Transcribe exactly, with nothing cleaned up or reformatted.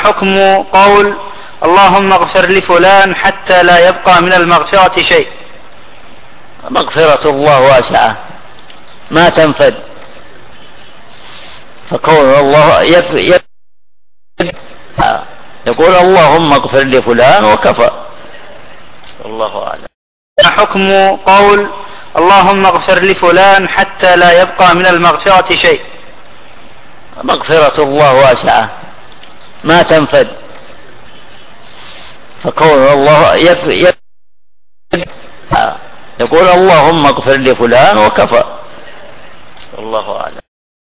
حكم قول اللهم اغفر لفلان حتى لا يبقى من المغفرة شيء؟ مغفرة الله واسعة ما تنفد، فكون الله يكفي يقول اللهم اغفر لفلان وكفى. الله أعلم. حكم قول اللهم اغفر لفلان حتى لا يبقى من المغفرة شيء؟ مغفرة الله واسعة ما تنفد، فكون الله يكفي يقول اللهم اغفر لفلان وكفى. الله أعلم.